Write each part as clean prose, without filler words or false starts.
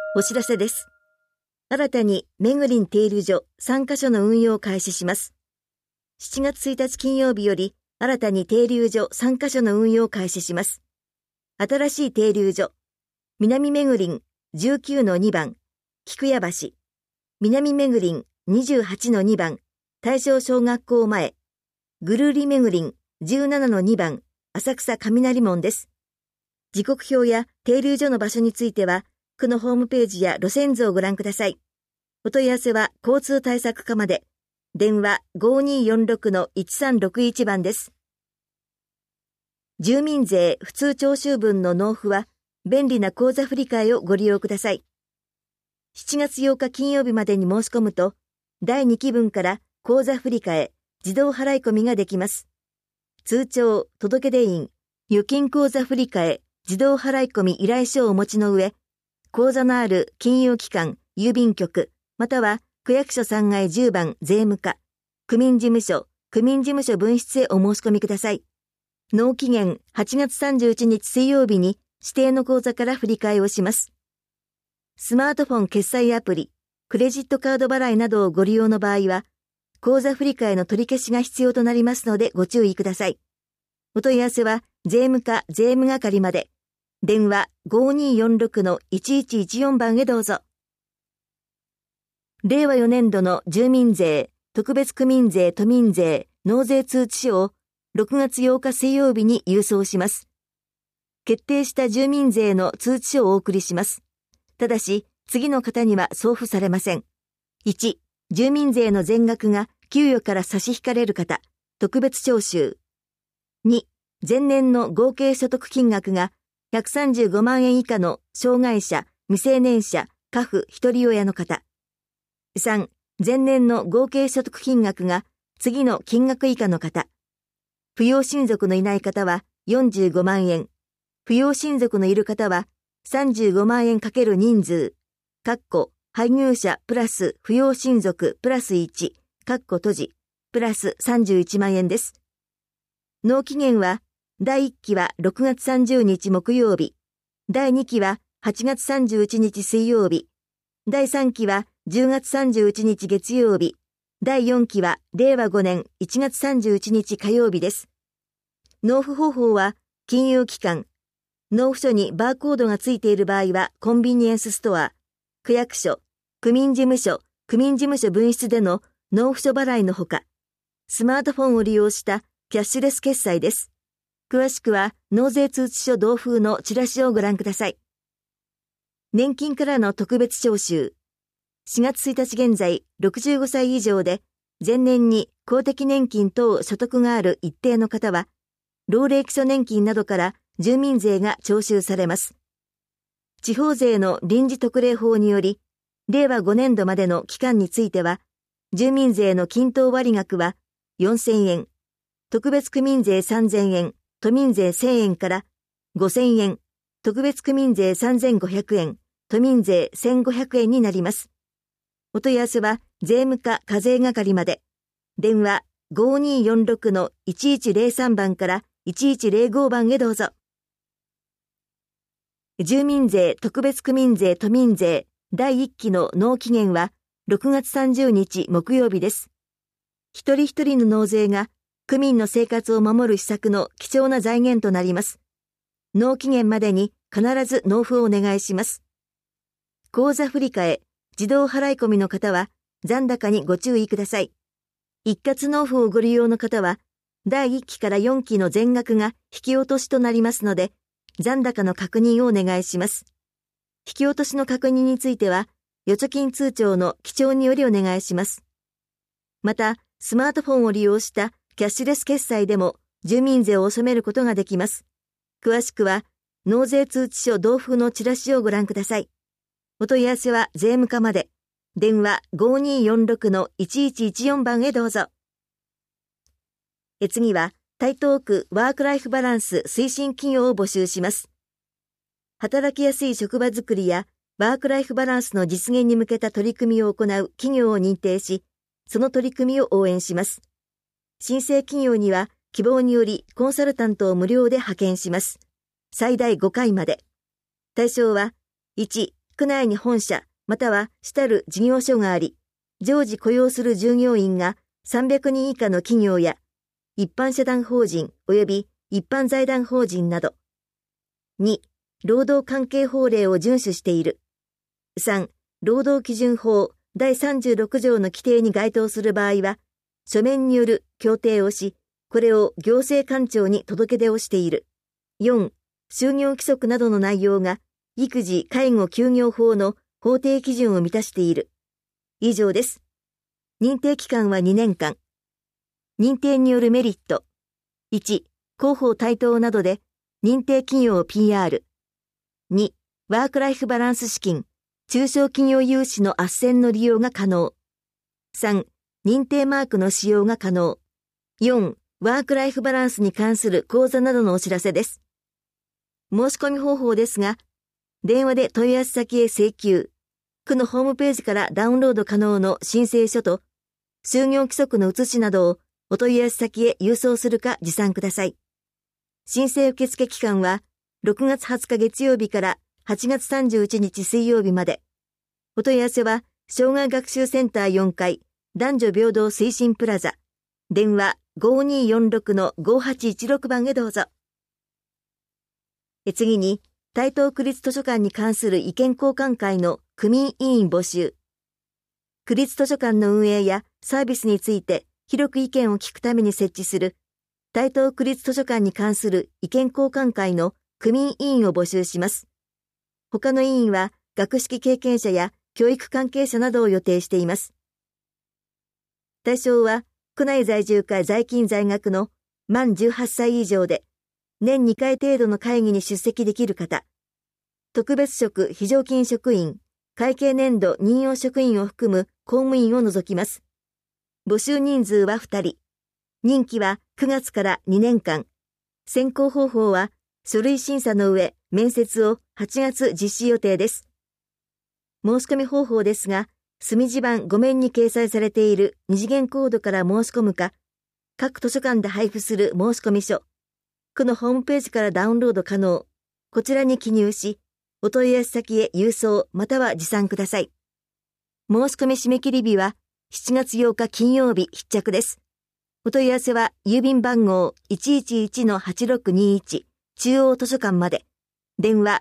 お知らせです。新たにめぐりん停留所3カ所の運用を開始します。7月1日金曜日より新たに停留所3カ所の運用を開始します。新しい停留所、南めぐりん 19-2 番、菊屋橋、南めぐりん 28-2 番、大正小学校前、ぐるりめぐりん 17-2 番、浅草雷門です。時刻表や停留所の場所については、区のホームページや路線図をご覧ください。お問い合わせは交通対策課まで。電話 5246-1361 番です。住民税普通徴収分の納付は、便利な口座振替をご利用ください。7月8日金曜日までに申し込むと、第2期分から口座振替、自動払い込みができます。通帳、届出印、預金口座振替、自動払い込み依頼書をお持ちの上、口座のある金融機関、郵便局、または区役所3階10番税務課、区民事務所分室へお申し込みください。納期限8月31日水曜日に指定の口座から振り替えをします。スマートフォン決済アプリ、クレジットカード払いなどをご利用の場合は、口座振替の取り消しが必要となりますのでご注意ください。お問い合わせは税務課税務係まで。電話 5246-1114 番へどうぞ。令和4年度の住民税、特別区民税、都民税、納税通知書を6月8日水曜日に郵送します。決定した住民税の通知書をお送りします。ただし、次の方には送付されません。1、住民税の全額が給与から差し引かれる方、特別徴収。2、前年の合計所得金額が135万円以下の障害者、未成年者、家父一人親の方。3、前年の合計所得金額が次の金額以下の方。扶養親族のいない方は45万円。扶養親族のいる方は35万円かける人数。配偶者プラス扶養親族プラス1、閉じ、プラス31万円です。納期限は第1期は6月30日木曜日、第2期は8月31日水曜日、第3期は10月31日月曜日、第4期は令和5年1月31日火曜日です。納付方法は金融機関、納付書にバーコードがついている場合はコンビニエンスストア、区役所、区民事務所分室での納付書払いのほか、スマートフォンを利用したキャッシュレス決済です。詳しくは納税通知書同封のチラシをご覧ください。年金からの特別徴収。4月1日現在65歳以上で前年に公的年金等所得がある一定の方は、老齢基礎年金などから住民税が徴収されます。地方税の臨時特例法により、令和5年度までの期間については、住民税の均等割額は4000円、特別区民税3000円、都民税1000円から5000円、特別区民税3500円、都民税1500円になります。お問い合わせは税務課課税係まで。電話 5246-1103 番から1105番へどうぞ。住民税、特別区民税、都民税第1期の納期限は6月30日木曜日です。一人一人の納税が区民の生活を守る施策の貴重な財源となります。納期限までに必ず納付をお願いします。口座振替、自動払い込みの方は残高にご注意ください。一括納付をご利用の方は第1期から4期の全額が引き落としとなりますので、残高の確認をお願いします。引き落としの確認については、預貯金通帳の記帳によりお願いします。また、スマートフォンを利用したキャッシュレス決済でも住民税を納めることができます。詳しくは、納税通知書同封のチラシをご覧ください。お問い合わせは税務課まで。電話 5246-1114 番へどうぞ。次は、台東区ワークライフバランス推進企業を募集します。働きやすい職場づくりやワークライフバランスの実現に向けた取り組みを行う企業を認定し、その取り組みを応援します。申請企業には希望によりコンサルタントを無料で派遣します。最大5回まで。対象は、1、 区内に本社または主たる事業所があり、常時雇用する従業員が300人以下の企業や一般社団法人及び一般財団法人など。2、労働関係法令を遵守している。3、労働基準法第36条の規定に該当する場合は、書面による協定をし、これを行政官庁に届け出をしている。4、就業規則などの内容が育児・介護休業法の法定基準を満たしている。以上です。認定期間は2年間。認定によるメリット。1、広報台頭などで認定企業 PR。2、ワークライフバランス資金、中小企業融資の斡旋の利用が可能。3、認定マークの使用が可能。4、ワークライフバランスに関する講座などのお知らせです。申し込み方法ですが、電話で問い合わせ先へ請求、区のホームページからダウンロード可能の申請書と、就業規則の写しなどをお問い合わせ先へ郵送するか持参ください。申請受付期間は、6月20日月曜日から8月31日水曜日まで。お問い合わせは、障害学習センター4階、男女平等推進プラザ。電話 5246-5816 番へどうぞ。次に、台東区立図書館に関する意見交換会の区民委員募集。区立図書館の運営やサービスについて広く意見を聞くために設置する台東区立図書館に関する意見交換会の区民委員を募集します。他の委員は学識経験者や教育関係者などを予定しています。対象は区内在住か在勤在学の満18歳以上で年2回程度の会議に出席できる方、特別職非常勤職員、会計年度任用職員を含む公務員を除きます。募集人数は2人。任期は9月から2年間。選考方法は書類審査の上、面接を8月実施予定です。申し込み方法ですが、隅地版5面に掲載されている二次元コードから申し込むか、各図書館で配布する申込書、区のホームページからダウンロード可能。こちらに記入し、お問い合わせ先へ郵送または持参ください。申し込み締め切り日は7月8日金曜日必着です。お問い合わせは郵便番号 111-8621 中央図書館まで。電話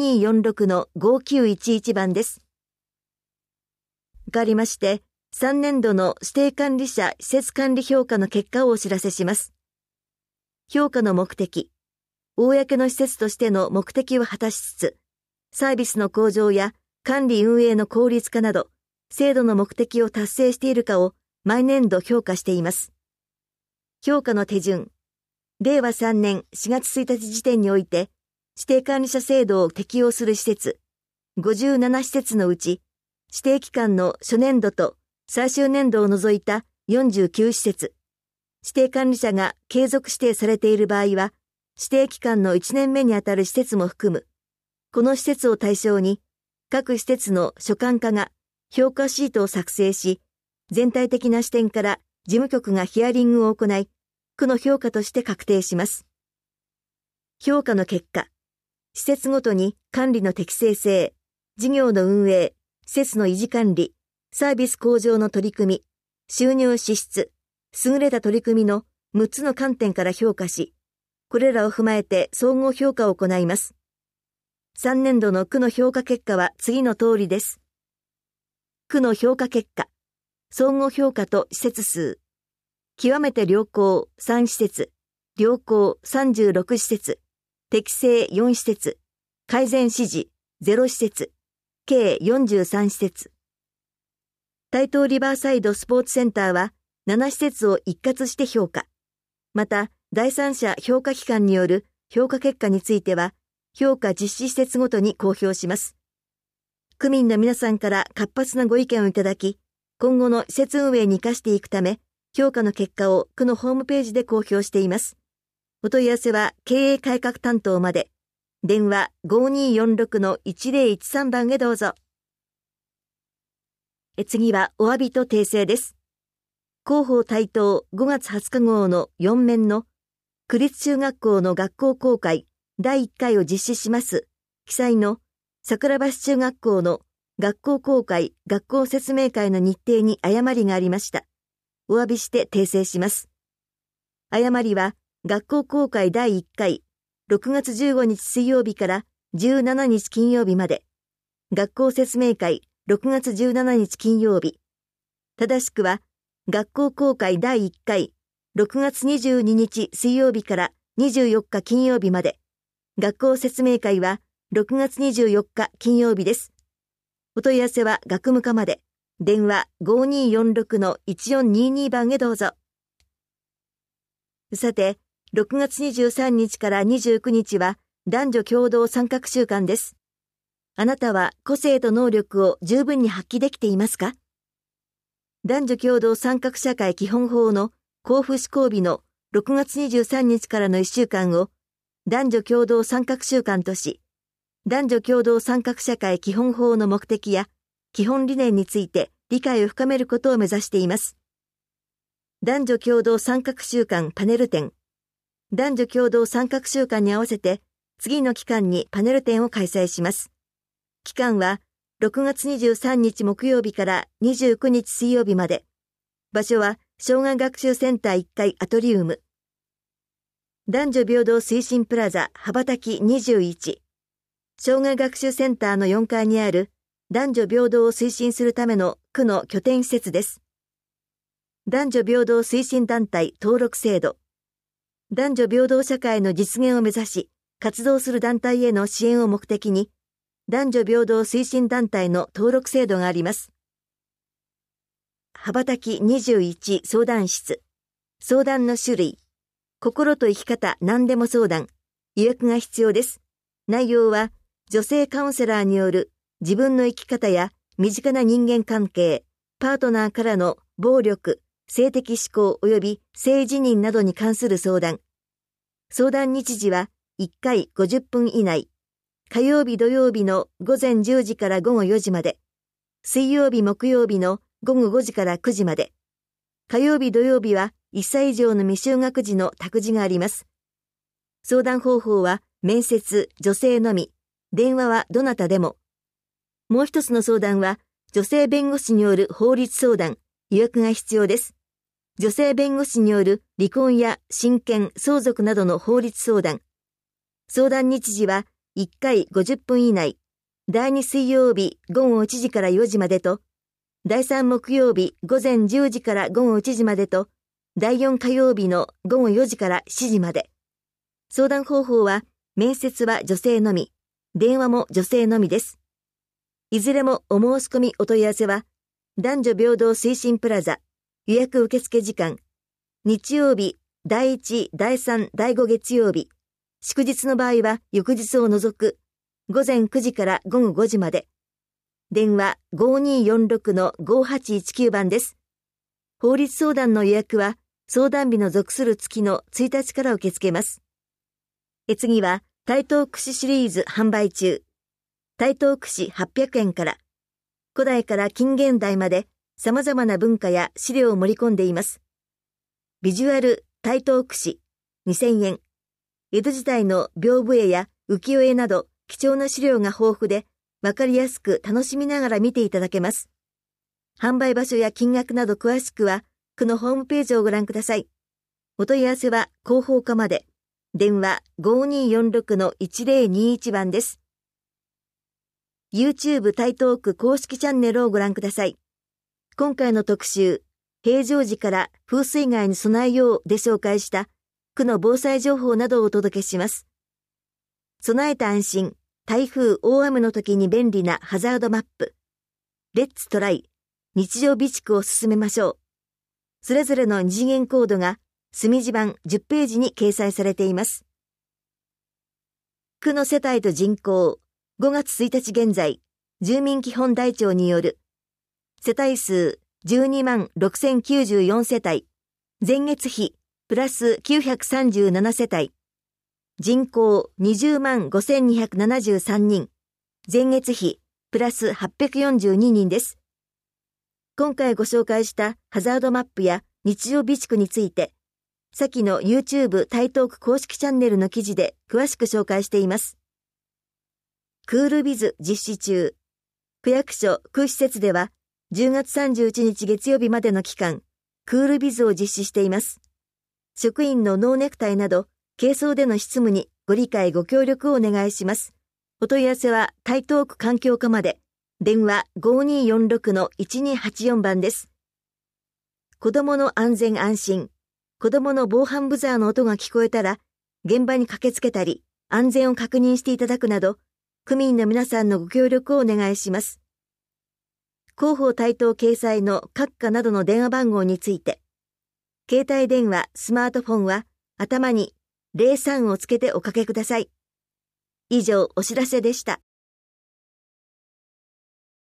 5246-5911 番です。かわりまして、3年度の指定管理者施設管理評価の結果をお知らせします。評価の目的、公の施設としての目的を果たしつつ、サービスの向上や管理運営の効率化など、制度の目的を達成しているかを毎年度評価しています。評価の手順、令和3年4月1日時点において、指定管理者制度を適用する施設、57施設のうち、指定期間の初年度と最終年度を除いた49施設、指定管理者が継続指定されている場合は、指定期間の1年目にあたる施設も含む。この施設を対象に、各施設の所管課が評価シートを作成し、全体的な視点から事務局がヒアリングを行い、区の評価として確定します。評価の結果、施設ごとに管理の適正性、事業の運営、施設の維持管理、サービス向上の取り組み、収入支出、優れた取り組みの6つの観点から評価し、これらを踏まえて総合評価を行います。3年度の区の評価結果は次の通りです。区の評価結果、総合評価と施設数、極めて良好3施設、良好36施設、適正4施設、改善指示0施設、計43施設。台東リバーサイドスポーツセンターは7施設を一括して評価。また、第三者評価機関による評価結果については、評価実施施設ごとに公表します。区民の皆さんから活発なご意見をいただき、今後の施設運営に生かしていくため、評価の結果を区のホームページで公表しています。お問い合わせは経営改革担当まで。電話 5246-1013 番へどうぞ。次はお詫びと訂正です。広報台東5月20日号の4面の区立中学校の学校公開第1回を実施します記載の桜橋中学校の学校公開・学校説明会の日程に誤りがありました。お詫びして訂正します。誤りは、学校公開第1回、6月15日水曜日から17日金曜日まで、学校説明会、6月17日金曜日。正しくは、学校公開第1回、6月22日水曜日から24日金曜日まで、学校説明会は6月24日金曜日です。お問い合わせは学務課まで。電話 5246-1422 番へどうぞ。さて、6月23日から29日は男女共同参画週間です。あなたは個性と能力を十分に発揮できていますか？男女共同参画社会基本法の公布施行日の6月23日からの1週間を男女共同参画週間とし、男女共同参画社会基本法の目的や基本理念について理解を深めることを目指しています。男女共同参画週間パネル展。男女共同参画週間に合わせて次の期間にパネル展を開催します。期間は6月23日木曜日から29日水曜日まで。場所は障害学習センター1階アトリウム。男女平等推進プラザ羽ばたき21。障害学習センターの4階にある男女平等を推進するための区の拠点施設です。男女平等推進団体登録制度。男女平等社会の実現を目指し、活動する団体への支援を目的に、男女平等推進団体の登録制度があります。羽ばたき21相談室。相談の種類。心と生き方何でも相談。予約が必要です。内容は、女性カウンセラーによる自分の生き方や身近な人間関係、パートナーからの暴力、性的指向及び性自認などに関する相談。相談日時は1回50分以内。火曜日土曜日の午前10時から午後4時まで。水曜日木曜日の午後5時から9時まで。火曜日土曜日は1歳以上の未就学児の託児があります。相談方法は面接、女性のみ。電話はどなたでも。もう一つの相談は、女性弁護士による法律相談、予約が必要です。女性弁護士による離婚や親権、相続などの法律相談。相談日時は1回50分以内。第2水曜日午後1時から4時までと、第3木曜日午前10時から午後1時までと、第4火曜日の午後4時から7時まで。相談方法は、面接は女性のみ。電話も女性のみです。いずれもお申し込みお問い合わせは、男女平等推進プラザ、予約受付時間、日曜日、第1、第3、第5月曜日、祝日の場合は翌日を除く、午前9時から午後5時まで。電話 5246-5819 番です。法律相談の予約は、相談日の属する月の1日から受け付けます。次は、台東区市シリーズ販売中。台東区市800円から。古代から近現代まで様々な文化や資料を盛り込んでいます。ビジュアル台東区市2000円。江戸時代の屏風絵や浮世絵など貴重な資料が豊富で、わかりやすく楽しみながら見ていただけます。販売場所や金額など詳しくは、区のホームページをご覧ください。お問い合わせは広報課まで。電話 5246-1021 番です。YouTube 台東区公式チャンネルをご覧ください。今回の特集、平常時から風水害に備えようで紹介した区の防災情報などをお届けします。備えた安心、台風・大雨の時に便利なハザードマップ。レッツトライ、日常備蓄を進めましょう。それぞれの二次元コードが墨字版10ページに掲載されています。区の世帯と人口、5月1日現在、住民基本台帳による世帯数12万6094世帯、前月比プラス937世帯、人口20万5273人、前月比プラス842人です。今回ご紹介したハザードマップや日常備蓄について、先の YouTube 台東区公式チャンネルの記事で詳しく紹介しています。 クールビズ実施中。区役所、区施設では、10月31日月曜日までの期間、クールビズを実施しています。職員のノーネクタイなど、軽装での執務にご理解ご協力をお願いします。お問い合わせは台東区環境課まで。電話 5246-1284 番です。子供の安全安心。子供の防犯ブザーの音が聞こえたら、現場に駆けつけたり、安全を確認していただくなど、区民の皆さんのご協力をお願いします。広報台東掲載の各課などの電話番号について、携帯電話、スマートフォンは頭に03をつけておかけください。以上、お知らせでした。